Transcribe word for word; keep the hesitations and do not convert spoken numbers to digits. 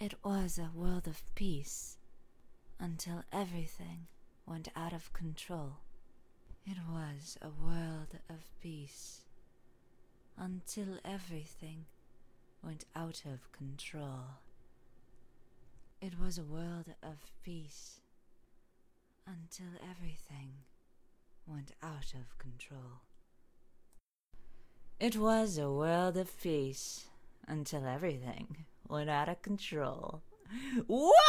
It was a world of peace until everything went out of control. It was a world of peace until everything went out of control. It was a world of peace until everything went out of control. It was a world of peace until everything went out of control. What?